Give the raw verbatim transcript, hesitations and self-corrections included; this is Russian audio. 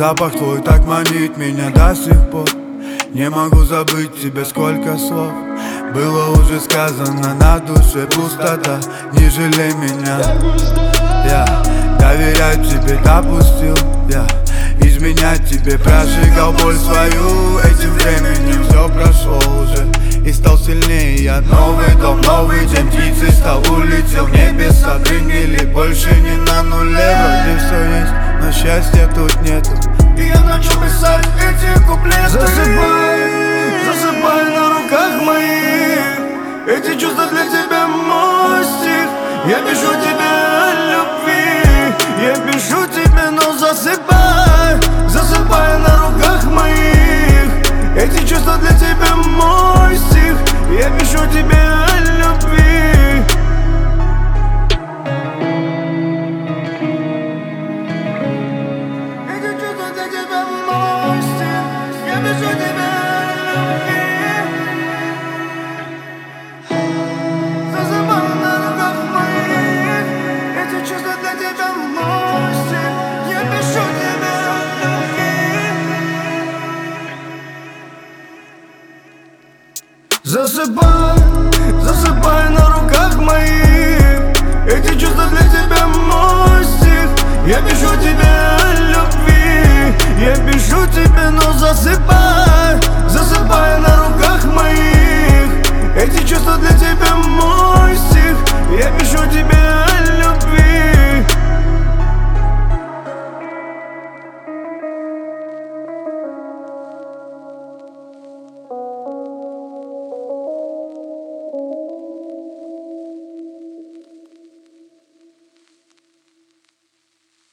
Запах твой так манит меня до сих пор. Не могу забыть тебе, сколько слов было уже сказано, на душе пустота. Не жалей меня, я доверять тебе допустил, я изменять тебе прожигал боль свою. Этим временем все прошло уже, и стал сильнее я. Новый дом, новый день, птицей стал, улетел в небеса. Приняли, больше не на нуле. Вроде все есть, но счастья тут нету. И я начал писать эти куплеты. Засыпай, засыпай на руках моих. Эти чувства для тебя мой стих. Я пишу тебе о любви, я пишу тебе, но засыпай. Засыпай на руках моих. Эти чувства для тебя мой стих. Я пишу тебе о любви. Эти чувства для тебя мой стих. Я пишу тебе о любви. Засыпай на руках моих. Эти чувства для тебя мой стих. Я пишу тебе о любви. Засыпай, засыпай на руках моих. Эти чувства для тебя мой стих. Я пишу тебе о любви. Я пишу тебе, но засыпай. Засыпай на руках моих. Эти чувства для тебя